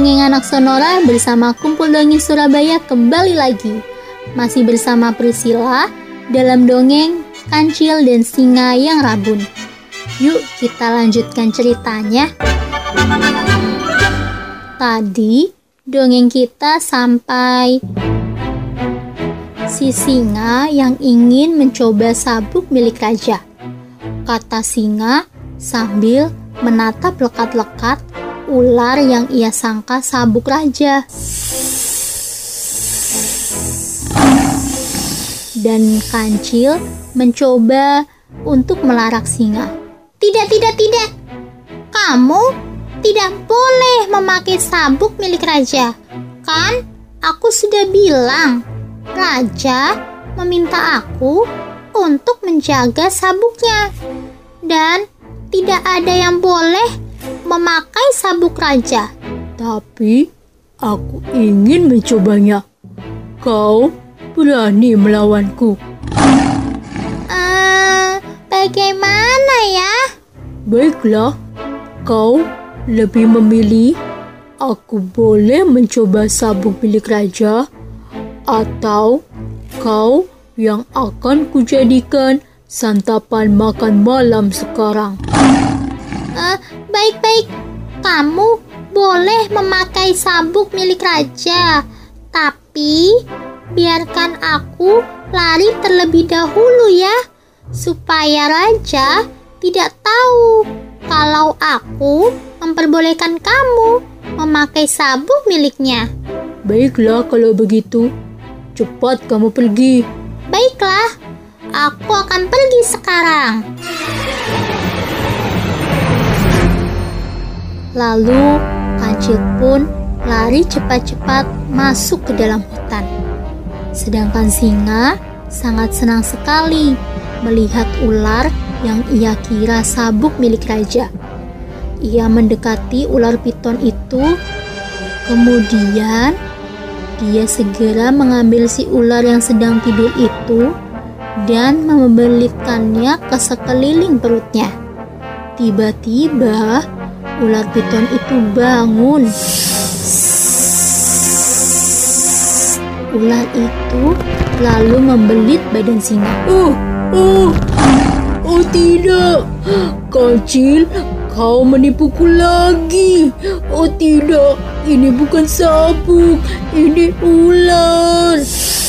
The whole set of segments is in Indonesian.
Dongeng Anak Sonora bersama Kumpul Dongeng Surabaya kembali lagi. Masih bersama Priscilla dalam dongeng Kancil dan Singa yang Rabun. Yuk kita lanjutkan ceritanya. Tadi dongeng kita sampai si singa yang ingin mencoba sabuk milik raja. Kata singa sambil menatap lekat-lekat ular yang ia sangka sabuk raja. Dan Kancil mencoba untuk melarang singa. Tidak. Kamu tidak boleh memakai sabuk milik raja. Kan aku sudah bilang, raja meminta aku untuk menjaga sabuknya. Dan tidak ada yang boleh memakai sabuk raja. Tapi aku ingin mencobanya. Kau berani melawanku? Bagaimana ya? Baiklah, kau lebih memilih aku boleh mencoba sabuk milik raja atau kau yang akan kujadikan santapan makan malam sekarang? Baik. Kamu boleh memakai sabuk milik raja. Tapi biarkan aku lari terlebih dahulu ya. Supaya raja tidak tahu kalau aku memperbolehkan kamu memakai sabuk miliknya. Baiklah kalau begitu. Cepat kamu pergi. Baiklah, aku akan pergi sekarang. Lalu Kancil pun lari cepat-cepat masuk ke dalam hutan. Sedangkan singa sangat senang sekali melihat ular yang ia kira sabuk milik raja. Ia mendekati ular piton itu. Kemudian dia segera mengambil si ular yang sedang tidur itu dan membelitkannya ke sekeliling perutnya. Tiba-tiba ular piton itu bangun. Ular itu lalu membelit badan singa. Oh tidak, Kancil, kau menipuku lagi. Oh tidak, ini bukan sabuk, ini ular.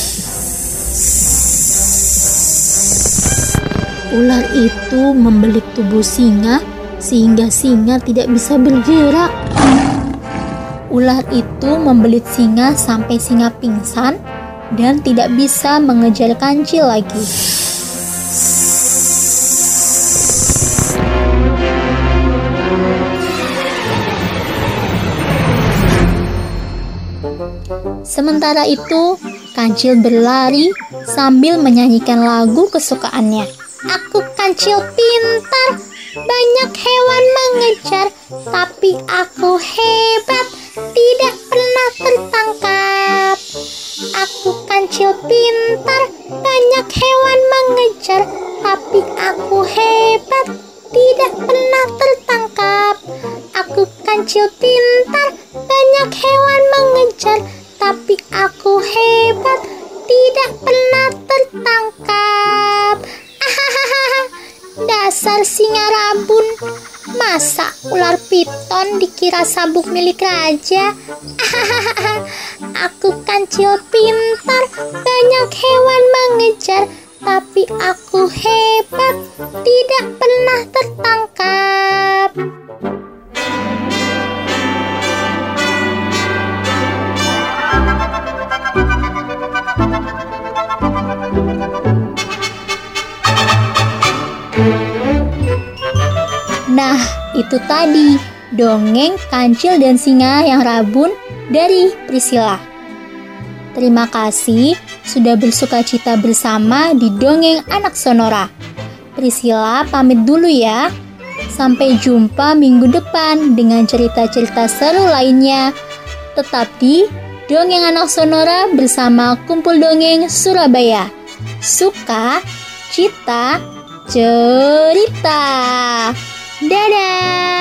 Ular itu membelit tubuh singa sehingga singa tidak bisa bergerak. Ular itu membelit singa sampai singa pingsan dan tidak bisa mengejar Kancil lagi. Sementara itu, Kancil berlari sambil menyanyikan lagu kesukaannya. Aku Kancil pintar, banyak hewan mengejar, tapi aku hebat, tidak pernah tertangkap. Aku Kancil pintar, banyak hewan mengejar, tapi aku hebat, tidak pernah tertangkap. Aku Kancil pintar, banyak hewan mengejar, tapi aku hebat, tidak pernah tertangkap. Dasar singa rabun, masa ular piton dikira sabuk milik raja? Aku Kancil pintar, banyak hewan mengejar, tapi aku hebat, tidak pernah tertangkap. Nah, itu tadi dongeng Kancil dan Singa yang Rabun dari Priscilla. Terima kasih sudah bersukacita bersama di Dongeng Anak Sonora. Priscilla pamit dulu ya. Sampai jumpa minggu depan dengan cerita-cerita seru lainnya. Tetap di Dongeng Anak Sonora bersama Kumpul Dongeng Surabaya. Suka, cita, cerita. Dadah!